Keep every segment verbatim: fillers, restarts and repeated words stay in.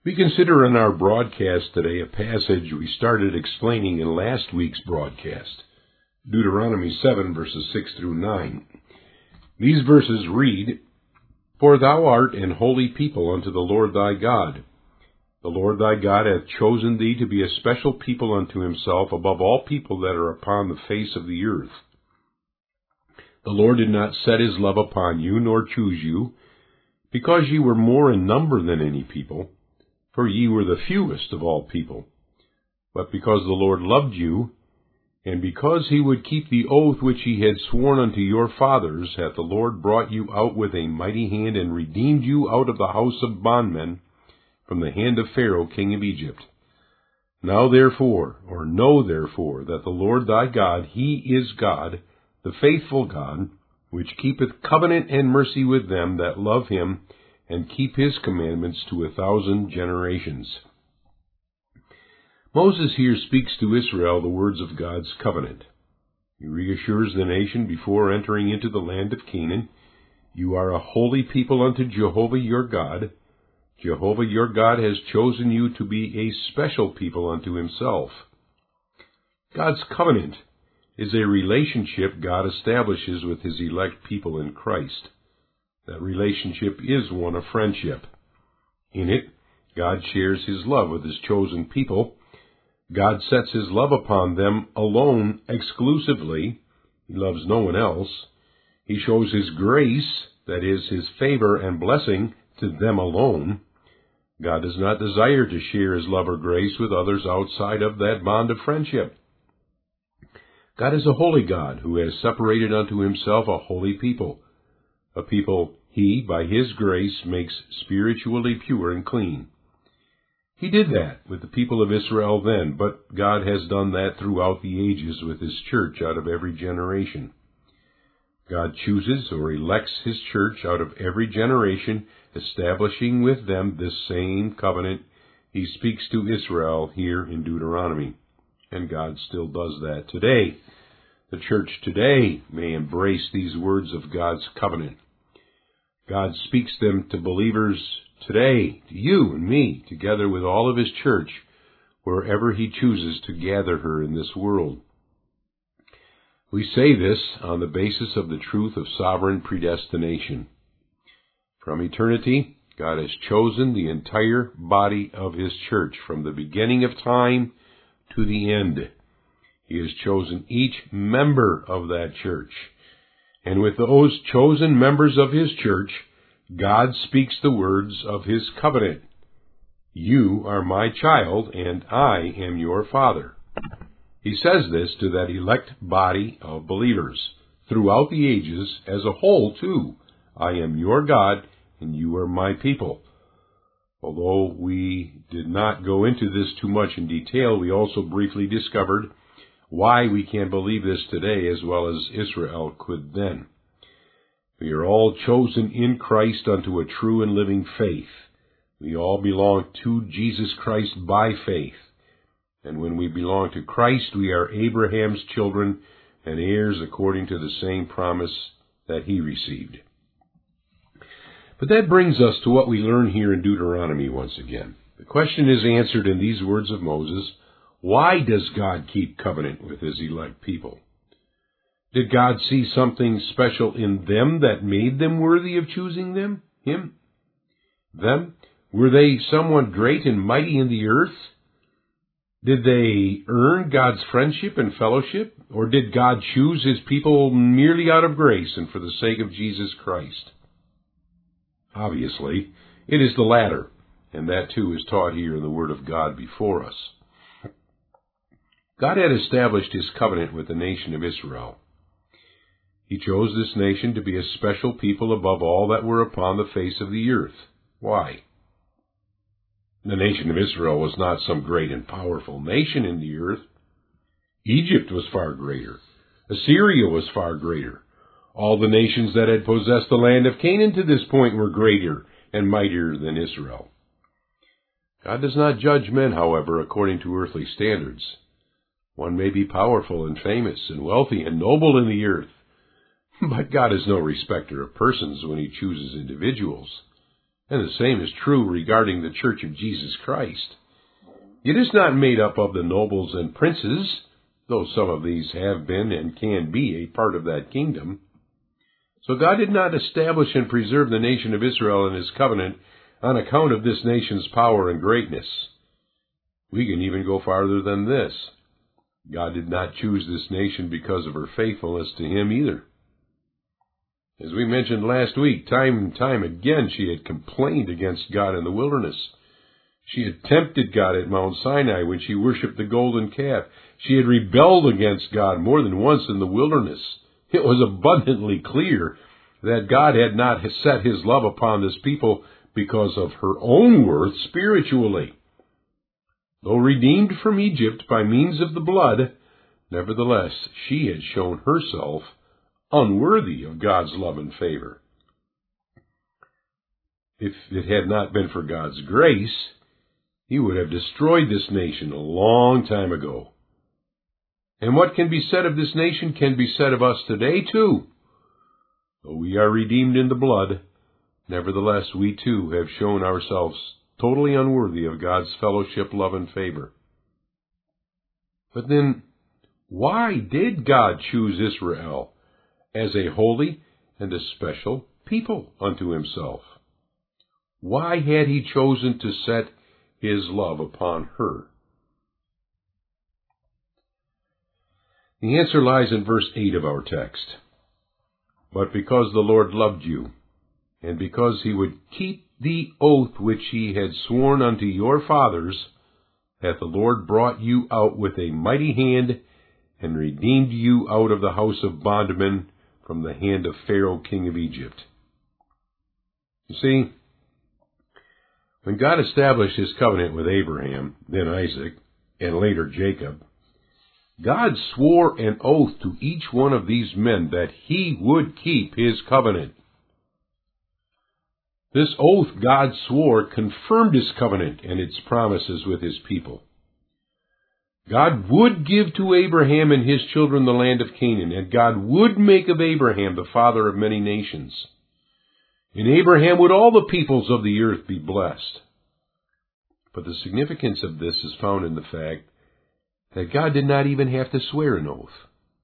We consider in our broadcast today a passage we started explaining in last week's broadcast, Deuteronomy seven, verses six through nine. These verses read, "For thou art an holy people unto the Lord thy God. The Lord thy God hath chosen thee to be a special people unto himself above all people that are upon the face of the earth. The Lord did not set his love upon you, nor choose you, because ye were more in number than any people, for ye were the fewest of all people, but because the Lord loved you, and because he would keep the oath which he had sworn unto your fathers, hath the Lord brought you out with a mighty hand, and redeemed you out of the house of bondmen, from the hand of Pharaoh king of Egypt. Now therefore, or know therefore, that the Lord thy God, he is God, the faithful God, which keepeth covenant and mercy with them that love him, and keep his commandments to a thousand generations." Moses here speaks to Israel the words of God's covenant. He reassures the nation before entering into the land of Canaan, "You are a holy people unto Jehovah your God. Jehovah your God has chosen you to be a special people unto himself." God's covenant is a relationship God establishes with his elect people in Christ. That relationship is one of friendship. In it, God shares his love with his chosen people. God sets his love upon them alone, exclusively. He loves no one else. He shows his grace, that is, his favor and blessing, to them alone. God does not desire to share his love or grace with others outside of that bond of friendship. God is a holy God who has separated unto himself a holy people, a people he, by his grace, makes spiritually pure and clean. He did that with the people of Israel then, but God has done that throughout the ages with his church out of every generation. God chooses or elects his church out of every generation, establishing with them this same covenant he speaks to Israel here in Deuteronomy. And God still does that today. The church today may embrace these words of God's covenant. God speaks them to believers today, to you and me, together with all of his church, wherever he chooses to gather her in this world. We say this on the basis of the truth of sovereign predestination. From eternity, God has chosen the entire body of his church, from the beginning of time to the end. He has chosen each member of that church. And with those chosen members of his church, God speaks the words of his covenant. "You are my child, and I am your father." He says this to that elect body of believers throughout the ages as a whole, too. "I am your God, and you are my people." Although we did not go into this too much in detail, we also briefly discovered why we can believe this today as well as Israel could then. We are all chosen in Christ unto a true and living faith. We all belong to Jesus Christ by faith. And when we belong to Christ, we are Abraham's children and heirs according to the same promise that he received. But that brings us to what we learn here in Deuteronomy once again. The question is answered in these words of Moses: why does God keep covenant with his elect people? Did God see something special in them that made them worthy of choosing them, him? Them? Were they someone great and mighty in the earth? Did they earn God's friendship and fellowship? Or did God choose his people merely out of grace and for the sake of Jesus Christ? Obviously, it is the latter, and that too is taught here in the Word of God before us. God had established his covenant with the nation of Israel. He chose this nation to be a special people above all that were upon the face of the earth. Why? The nation of Israel was not some great and powerful nation in the earth. Egypt was far greater. Assyria was far greater. All the nations that had possessed the land of Canaan to this point were greater and mightier than Israel. God does not judge men, however, according to earthly standards. One may be powerful and famous and wealthy and noble in the earth, but God is no respecter of persons when he chooses individuals. And the same is true regarding the Church of Jesus Christ. It is not made up of the nobles and princes, though some of these have been and can be a part of that kingdom. So God did not establish and preserve the nation of Israel in His covenant on account of this nation's power and greatness. We can even go farther than this. God did not choose this nation because of her faithfulness to Him either. As we mentioned last week, time and time again she had complained against God in the wilderness. She had tempted God at Mount Sinai when she worshipped the golden calf. She had rebelled against God more than once in the wilderness. It was abundantly clear that God had not set His love upon this people because of her own worth spiritually. Though redeemed from Egypt by means of the blood, nevertheless she had shown herself unworthy of God's love and favor. If it had not been for God's grace, He would have destroyed this nation a long time ago. And what can be said of this nation can be said of us today too. Though we are redeemed in the blood, nevertheless we too have shown ourselves totally unworthy of God's fellowship, love, and favor. But then, why did God choose Israel as a holy and a special people unto Himself? Why had He chosen to set His love upon her? The answer lies in verse eight of our text. But because the Lord loved you, and because He would keep the oath which He had sworn unto your fathers, hath the Lord brought you out with a mighty hand, and redeemed you out of the house of bondmen, from the hand of Pharaoh king of Egypt. You see, when God established His covenant with Abraham, then Isaac, and later Jacob, God swore an oath to each one of these men that He would keep His covenant. This oath God swore confirmed His covenant and its promises with His people. God would give to Abraham and his children the land of Canaan, and God would make of Abraham the father of many nations. In Abraham would all the peoples of the earth be blessed. But the significance of this is found in the fact that God did not even have to swear an oath.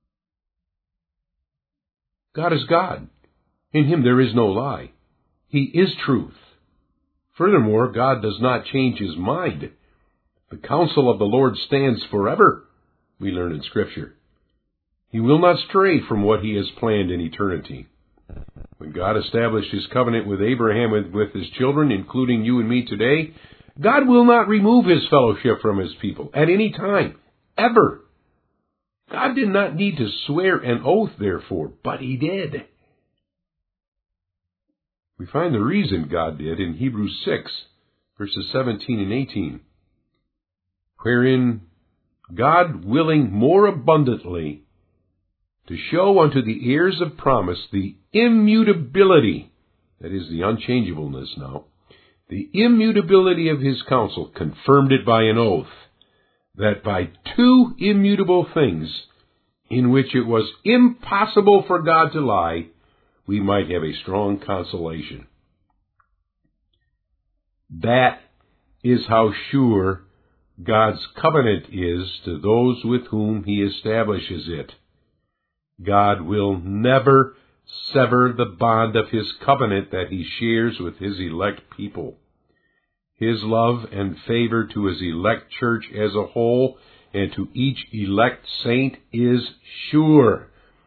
God is God. In Him there is no lie. He is truth. Furthermore, God does not change His mind. The counsel of the Lord stands forever, we learn in Scripture. He will not stray from what He has planned in eternity. When God established His covenant with Abraham and with His children, including you and me today, God will not remove His fellowship from His people at any time, ever. God did not need to swear an oath, therefore, but He did. We find the reason God did in Hebrews six, verses seventeen and eighteen, wherein God, willing more abundantly to show unto the heirs of promise the immutability, that is, the unchangeableness now, the immutability of His counsel, confirmed it by an oath, that by two immutable things, in which it was impossible for God to lie, we might have a strong consolation. That is how sure God's covenant is to those with whom He establishes it. God will never sever the bond of His covenant that He shares with His elect people. His love and favor to His elect church as a whole and to each elect saint is sure.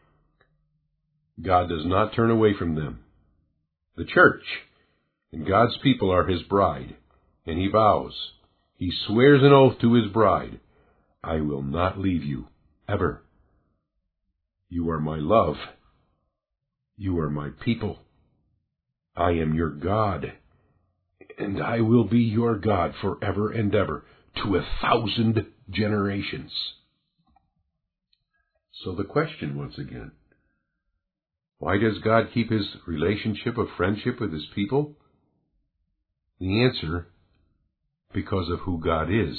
God does not turn away from them. The church and God's people are His bride, and He vows, He swears an oath to His bride, I will not leave you, ever. You are my love. You are my people. I am your God, and I will be your God forever and ever, to a thousand generations. So the question once again, why does God keep His relationship of friendship with His people? The answer, because of who God is.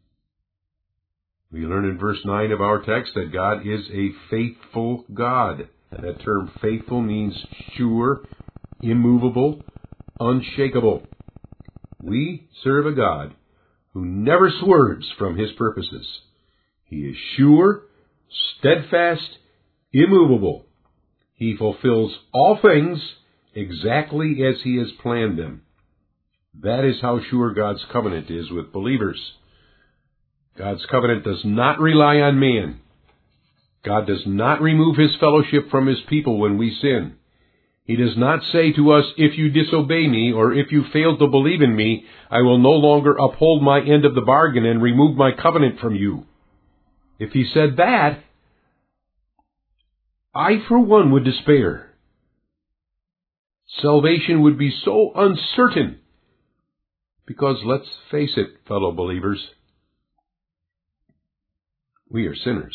We learn in verse nine of our text that God is a faithful God. That term faithful means sure, immovable, unshakable. We serve a God who never swerves from his purposes. He is sure, steadfast, immovable. He fulfills all things exactly as he has planned them. That is how sure God's covenant is with believers. God's covenant does not rely on man. God does not remove his fellowship from his people when we sin. He does not say to us, if you disobey me, or if you fail to believe in me, I will no longer uphold my end of the bargain and remove my covenant from you. If he said that, I for one would despair. Salvation would be so uncertain. Because let's face it, fellow believers, we are sinners.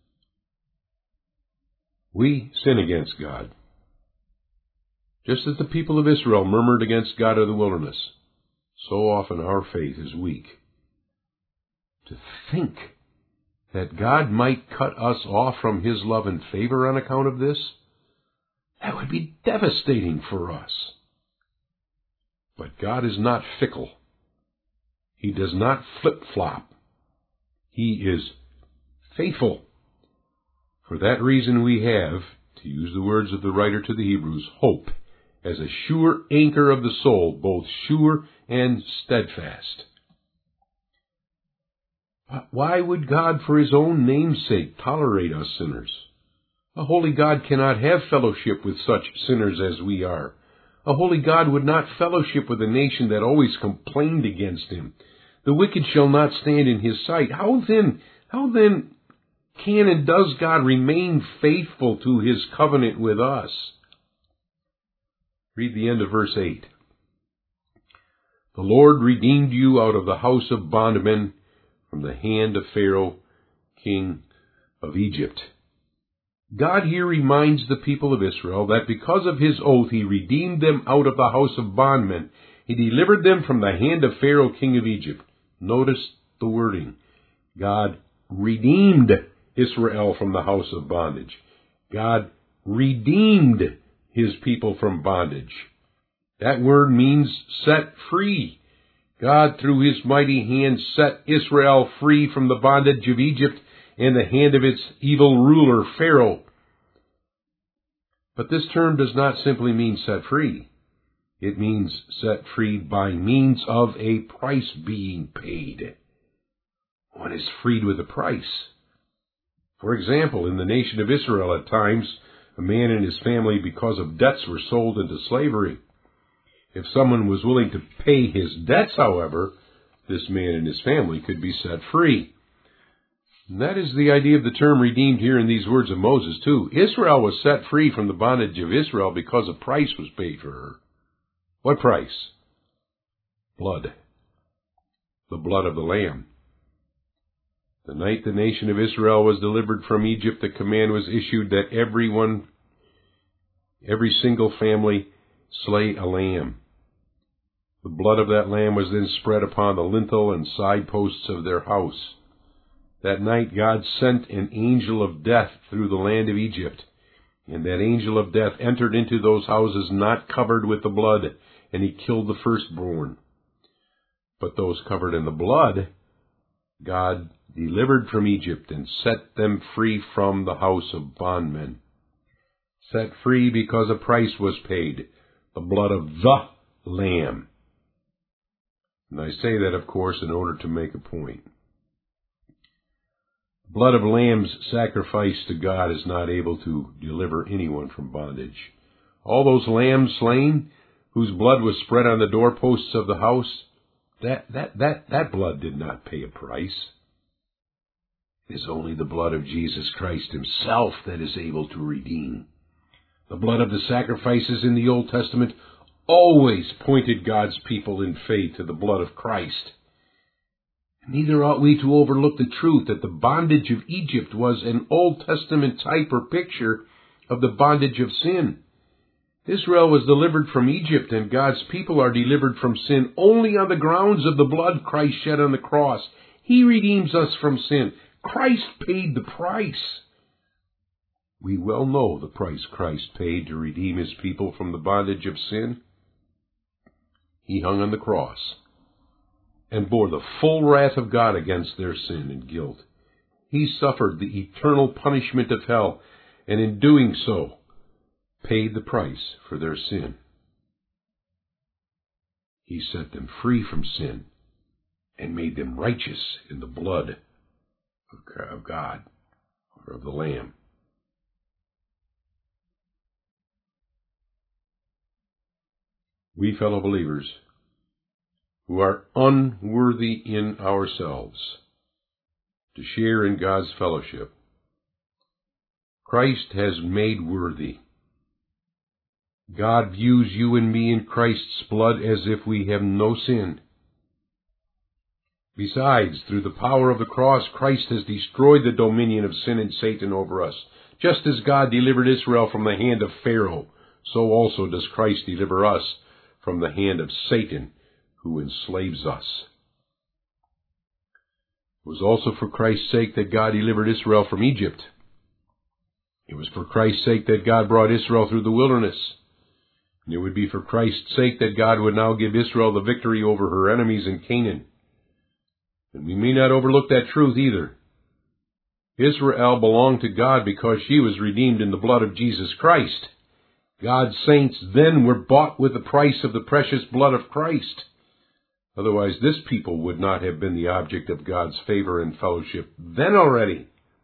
We sin against God. Just as the people of Israel murmured against God in the wilderness, so often our faith is weak. To think that God might cut us off from his love and favor on account of this, that would be devastating for us. But God is not fickle. He does not flip-flop. He is faithful. For that reason we have, to use the words of the writer to the Hebrews, hope as a sure anchor of the soul, both sure and steadfast. Why would God, for his own name's sake, tolerate us sinners? A holy God cannot have fellowship with such sinners as we are. A holy God would not fellowship with a nation that always complained against him. The wicked shall not stand in his sight. How then, how then can and does God remain faithful to his covenant with us? Read the end of verse eight. The Lord redeemed you out of the house of bondmen, from the hand of Pharaoh, king of Egypt. God here reminds the people of Israel that because of his oath he redeemed them out of the house of bondmen. He delivered them from the hand of Pharaoh, king of Egypt. Notice the wording. God redeemed Israel from the house of bondage. God redeemed his people from bondage. That word means set free. God, through his mighty hand, set Israel free from the bondage of Egypt and the hand of its evil ruler, Pharaoh. But this term does not simply mean set free. It means set free by means of a price being paid. One is freed with a price. For example, in the nation of Israel at times, a man and his family, because of debts, were sold into slavery. If someone was willing to pay his debts, however, this man and his family could be set free. And that is the idea of the term redeemed here in these words of Moses, too. Israel was set free from the bondage of Israel because a price was paid for her. What price? Blood. The blood of the Lamb. The night the nation of Israel was delivered from Egypt, the command was issued that everyone, every single family, slay a lamb. The blood of that lamb was then spread upon the lintel and side posts of their house. That night God sent an angel of death through the land of Egypt, and that angel of death entered into those houses not covered with the blood, and he killed the firstborn. But those covered in the blood, God delivered from Egypt and set them free from the house of bondmen. Set free because a price was paid, the blood of the Lamb. And I say that, of course, in order to make a point. The blood of lambs sacrificed to God is not able to deliver anyone from bondage. All those lambs slain, whose blood was spread on the doorposts of the house, that, that, that, that blood did not pay a price. It is only the blood of Jesus Christ himself that is able to redeem. The blood of the sacrifices in the Old Testament always pointed God's people in faith to the blood of Christ. Neither ought we to overlook the truth that the bondage of Egypt was an Old Testament type or picture of the bondage of sin. Israel was delivered from Egypt, and God's people are delivered from sin only on the grounds of the blood Christ shed on the cross. He redeems us from sin. Christ paid the price. We well know the price Christ paid to redeem his people from the bondage of sin. he hung on the cross and bore the full wrath of God against their sin and guilt. He suffered the eternal punishment of hell, and in doing so, paid the price for their sin. He set them free from sin and made them righteous in the blood of God, or of the Lamb. We fellow believers who are unworthy in ourselves to share in God's fellowship, Christ has made worthy. God views you and me in Christ's blood as if we have no sin. Besides, through the power of the cross, Christ has destroyed the dominion of sin and Satan over us. Just as God delivered Israel from the hand of Pharaoh, so also does Christ deliver us from the hand of Satan, who enslaves us. It was also for Christ's sake that God delivered Israel from Egypt. It was for Christ's sake that God brought Israel through the wilderness. And it would be for Christ's sake that God would now give Israel the victory over her enemies in Canaan. And we may not overlook that truth either. Israel belonged to God because she was redeemed in the blood of Jesus Christ. God's saints then were bought with the price of the precious blood of Christ. Otherwise, this people would not have been the object of God's favor and fellowship then already.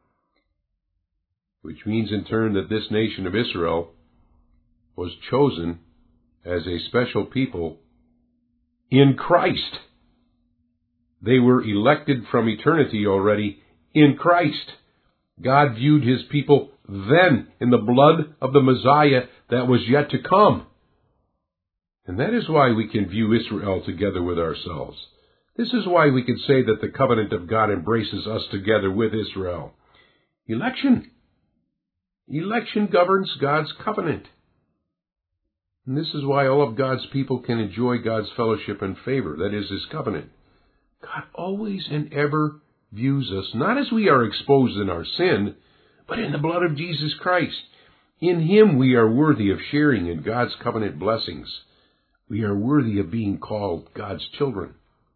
Which means in turn that this nation of Israel was chosen as a special people in Christ. They were elected from eternity already in Christ. God viewed his people then in the blood of the Messiah that was yet to come. And that is why we can view Israel together with ourselves. This is why we can say that the covenant of God embraces us together with Israel. Election. Election governs God's covenant. And this is why all of God's people can enjoy God's fellowship and favor, that is, his covenant. God always and ever views us, not as we are exposed in our sin, but in the blood of Jesus Christ. In him we are worthy of sharing in God's covenant blessings. We are worthy of being called God's children.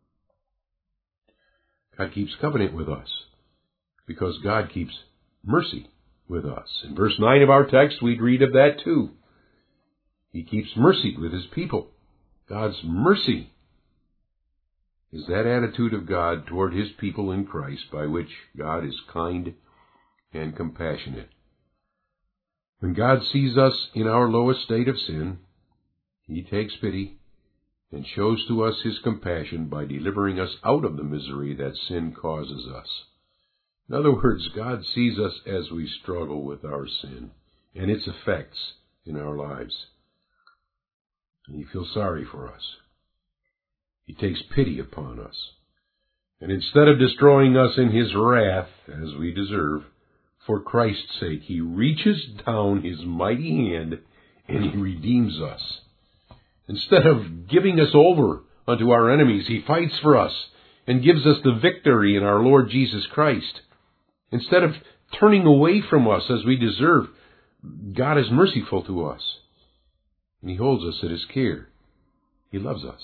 God keeps covenant with us because God keeps mercy with us. In verse nine of our text, we'd read of that too. He keeps mercy with his people. God's mercy is that attitude of God toward his people in Christ by which God is kind and compassionate. When God sees us in our lowest state of sin, he takes pity and shows to us his compassion by delivering us out of the misery that sin causes us. In other words, God sees us as we struggle with our sin and its effects in our lives. And he feels sorry for us. He takes pity upon us. And instead of destroying us in his wrath, as we deserve, for Christ's sake, he reaches down his mighty hand and he redeems us. Instead of giving us over unto our enemies, he fights for us and gives us the victory in our Lord Jesus Christ. Instead of turning away from us as we deserve, God is merciful to us. And he holds us in his care. He loves us.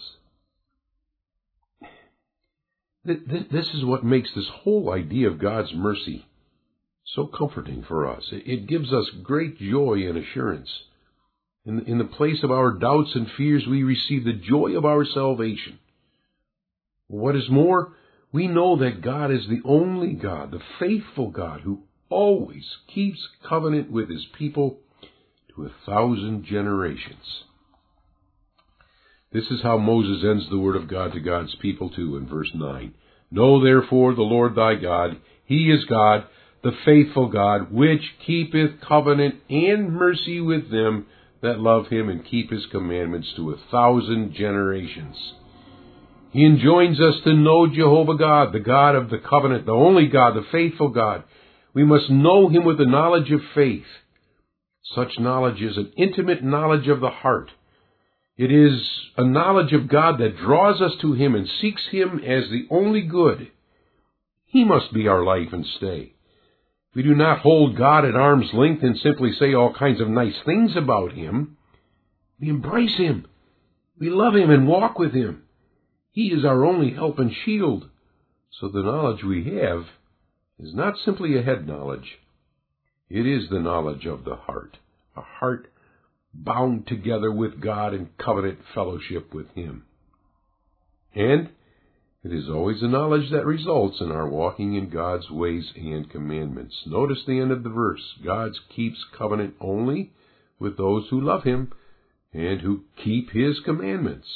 This is what makes this whole idea of God's mercy so comforting for us. It gives us great joy and assurance. In, in the place of our doubts and fears, we receive the joy of our salvation. What is more, we know that God is the only God, the faithful God, who always keeps covenant with his people to a thousand generations. This is how Moses ends the word of God to God's people too in verse nine. Know therefore the Lord thy God, he is God, the faithful God, which keepeth covenant and mercy with them that love him and keep his commandments to a thousand generations. He enjoins us to know Jehovah God, the God of the covenant, the only God, the faithful God. We must know him with the knowledge of faith. Such knowledge is an intimate knowledge of the heart. It is a knowledge of God that draws us to him and seeks him as the only good. He must be our life and stay. We do not hold God at arm's length and simply say all kinds of nice things about him. We embrace him We love him and walk with him. He is our only help and shield. So the knowledge we have is not simply a head knowledge. It is the knowledge of the heart, a heart bound together with God in covenant fellowship with him. And it is always a knowledge that results in our walking in God's ways and commandments. Notice the end of the verse. God keeps covenant only with those who love him and who keep his commandments.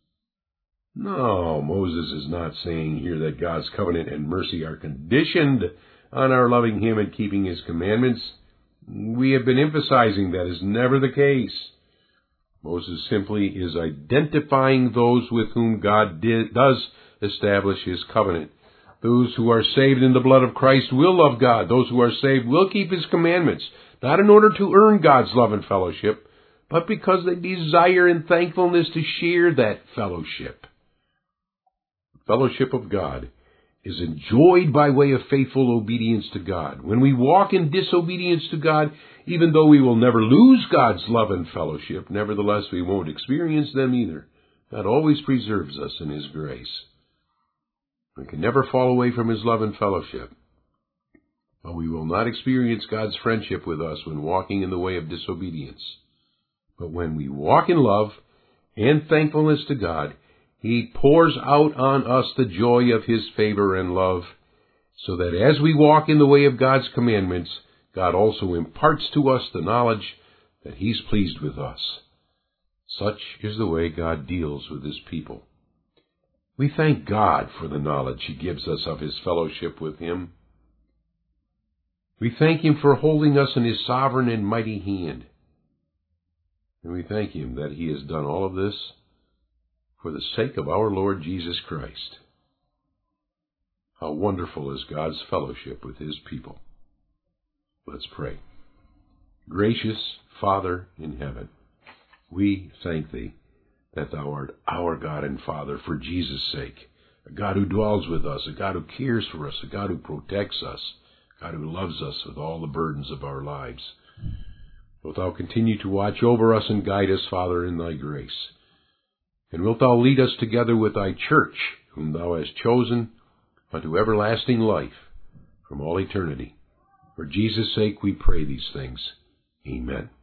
No, Moses is not saying here that God's covenant and mercy are conditioned on our loving him and keeping his commandments. We have been emphasizing that is never the case. Moses simply is identifying those with whom God did, does establish his covenant. Those who are saved in the blood of Christ will love God. Those who are saved will keep his commandments, not in order to earn God's love and fellowship, but because they desire in thankfulness to share that fellowship. The fellowship of God is enjoyed by way of faithful obedience to God. When we walk in disobedience to God, even though we will never lose God's love and fellowship, nevertheless we won't experience them either. God always preserves us in his grace. We can never fall away from his love and fellowship. But we will not experience God's friendship with us when walking in the way of disobedience. But when we walk in love and thankfulness to God, he pours out on us the joy of his favor and love, so that as we walk in the way of God's commandments, God also imparts to us the knowledge that he's pleased with us. Such is the way God deals with his people. We thank God for the knowledge he gives us of his fellowship with him. We thank him for holding us in his sovereign and mighty hand. And we thank him that he has done all of this for the sake of our Lord Jesus Christ. How wonderful is God's fellowship with his people. Let's pray. Gracious Father in heaven, we thank thee that thou art our God and Father for Jesus' sake, a God who dwells with us, a God who cares for us, a God who protects us, a God who loves us with all the burdens of our lives. Wilt thou continue to watch over us and guide us, Father, in thy grace? And wilt thou lead us together with thy church, whom thou hast chosen, unto everlasting life from all eternity? For Jesus' sake we pray these things. Amen.